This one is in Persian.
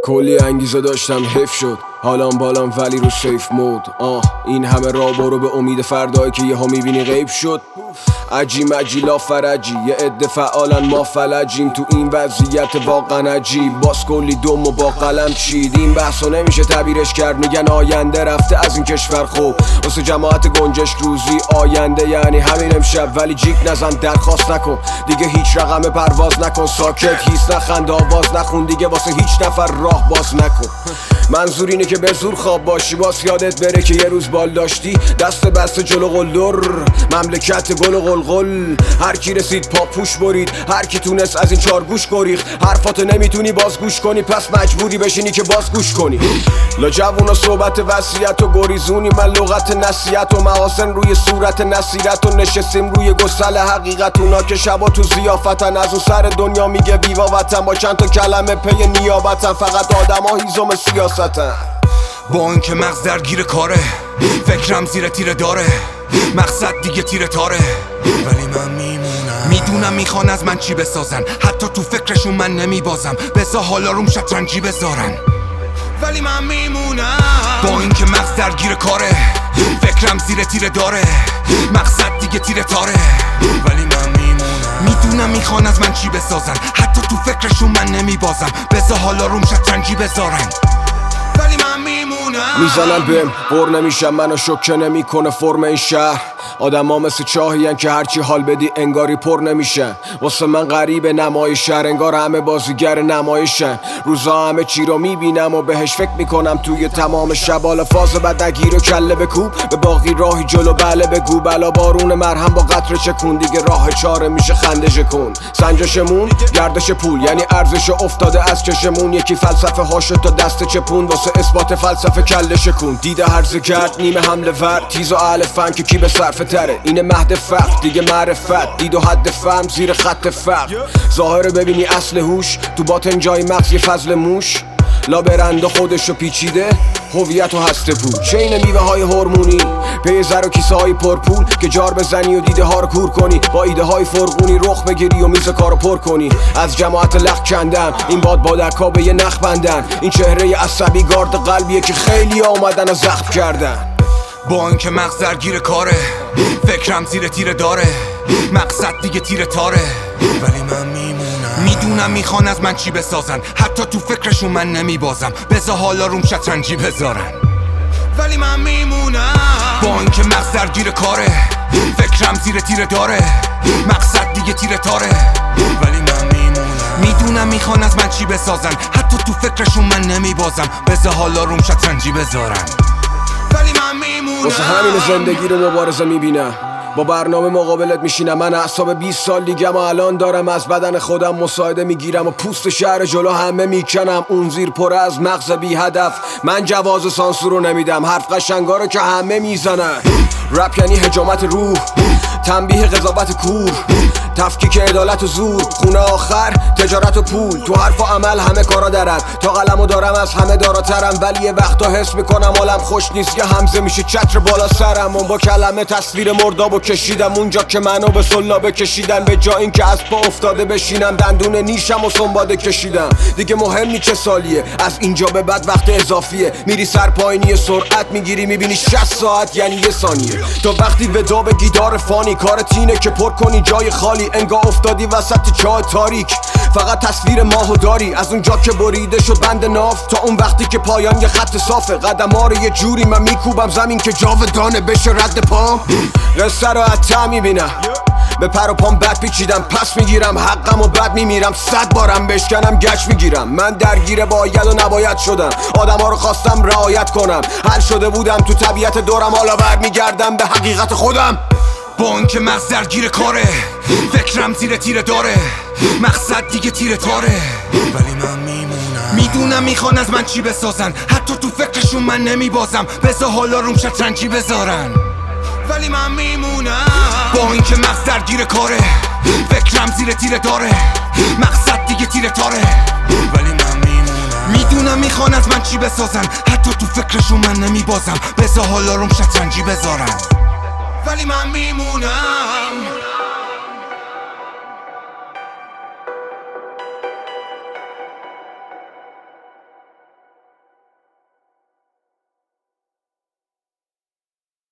کلی انگیزه داشتم حیف شد حالام بالام ولی رو سیف مود. این همه راه برو به امید فردایی که یهو میبینی غیب شد. عجی مجی لا فرجی یه عده فعالن ما فلجیم تو این وضعیت واقعا عجیب. باز کلی دم و با قلم چید. این بحثو نمیشه تعبیرش کرد، میگن آینده رفته از این کشور. خوب واسه جماعت گنجش روزی آینده یعنی همین امشب. ولی جیک نزن درخواست نکن دیگه هیچ رقم پرواز نکن. ساکت هیس نخند آواز نخون دیگه واسه هیچ نفر راه باز نکن. منظور اینه که به زور خواب باشی باز یادت بره که یه روز بال داشتی دست بسته جلو قلدر مملکت گل و قلقل. هر کی رسید پاپوش برید، هر کی تونست از این چارگوش گریخت. حرفاتو نمیتونی باز گوش کنی پس مجبوری بشینی که باز گوش کنی. لا جوونا صحبت وصیت و گریزونی من لغت نصیحت و محاسن روی صورت نصیرت و نشستیم روی گسل حقیقت. اونا که شبا تو ضیافتن از اون سر دنیا میگه ویوا وطن با چند تا کلمه پی نیابتن. فقط آدما هیزم سیاستن. با اینکه مغز درگیر کاره فکرم زیر تیره داره مقصد دیگه تیره تاره ولی من میمونم. میدونم میخوان از من چی بسازن حتی تو فکرشون من نمیبازم بذار حالا روم شطرنجی بذارن ولی من میمونم. با اینکه مغز درگیر کاره فکرم زیر تیره داره مقصد دیگه تیره تاره ولی من میمونم. میدونم میخوان از من چی بسازن حتی تو فکرشون من نمیبازم بذار حالا روم شطرنجی بذارن ولی من میمونم. میزنن بهم بر نمیشم منو شوکه نمیکنه فرم این شهر. آدم ها مثل چاهین که هرچی حال بدی انگاری پر نمیشن. واسه من غریب نمای شهر انگار همه بازیگر نمایشن. روزا همه چی رو میبینم و بهش فکر میکنم توی تمام شب. حالا فاز بد نگیر و کله بکوب به باقی راهی جلو بله بگو. بلا بارون مرهم با قطره چکون دیگه راه چاره میشه خنده کن. سنجشمون گردش پول یعنی ارزش افتاده از چشمون. یکی فلسفه هاشو تا دست چپون واسه اثبات فلسفه کله شکون. دیده هرزه کرد نیمه حمله ور تیز و اهل فن که کی به صرفه تره. اینه مهد فقر دیگه معرفت دید و حد فهم زیر خط فقر. ظاهره ببینی اصل هوش تو باطن جای مغز یه فضل موش. لا برنده خودشو پیچیده هویت و هسته پول. چین میوه های هورمونی پی زر و کیسه های پرپول که جار بزنی و دیده ها رو کور کنی. با ایده های فرغونی رخ بگیری و میز کارو پر کنی. از جماعت لخ کندم این باد بادرکا به یه نخ بندن. این چهره عصبی گارد قلبیه که خیلی اومدن و زخم کردن. با اینکه مغز درگیر کاره فکرم زیر تیره داره مقصد دیگه تیره تاره ولی من میمونم. میدونم میخوان از من چی بسازن حتی تو فکرشون من نمیبازم بذار حالا روم شطرنجی بذارن ولی من میمونم. با اینکه مغز درگیر کاره فکرم زیر تیره داره مقصد دیگه تیره تاره ولی من میمونم. میدونم میخوان از من چی بسازن حتی تو فکرشون من نمیبازم بذار حالا روم شطرنجی بذارن ولی من میمونم. واسه همین زندگی رو مبارزه میبینم با برنامه مقابلت میشینم. من اعصاب 20 سال دیگه ما الان دارم از بدن خودم مساعده میگیرم و پوست شهر جلو همه میکنم. اون زیر پر از مغز بی هدف من جواز سانسور رو نمیدم. حرف قشنگا رو که همه میزنن. رپ یعنی حجامت روح تنبیه قضاوت کور تفکیک عدالت و زور. خونه آخر تجارت و پول تو حرف و عمل همه کارا درد. تا قلمو دارم از همه داراترم ولی یه وقتا حس میکنم حالم خوش نیست. یه همزه میشه چتر بالا سرم و با کلمه تصویر مردابو کشیدم اونجا که منو به سلابه کشیدن. به جا این که از پا افتاده بشینم دندون نیشم و سنباده کشیدم. دیگه مهم نی چه سالیه از اینجا به بعد وقت اضافیه. میری سر پایینی سرعت میگیری میبینی 60 ساعت یعنی یه ثانیه. تا وقتی ودا به گیدار فانی کارت اینه که پر کنی جای خالی. انگار افتادی وسط چاه تاریک فقط تصویر ماهو داری. از اونجا که بریده شد بند ناف تا اون وقتی که پایان یه خط صافه. قدم ها رو یه جوری من میکوبم زمین که جاودانه بشه رد پام. قصه رو حتی میبینم به پر و پام بد پیچیدم پس میگیرم حقم و بد میمیرم. 100 بارم بشکنم گچ میگیرم. من درگیر باید و نباید شدم. آدم ها رو خواستم رعایت کنم. حل شده بودم تو طبیعت دورم حالا برمیگردم به حقیقت خودم. با اینکه مغز درگیر کاره فکرم زیر تیره داره مقصد دیگه تیره تاره ولی من میمونم. میدونم میخوان از من چی بسازن حتی تو فکرشون من نمیبازم بذار حالا روم شطرنجی بذارن ولی من میمونم. با اینکه مغز درگیر کاره فکرم زیر تیره داره مقصد دیگه تیره تاره ولی من میمونم. میدونم میخوان از من چی بسازن حتی تو فکرشون من نمیبازم بذار حالا روم شطرنجی بذارن ولی من میمونم.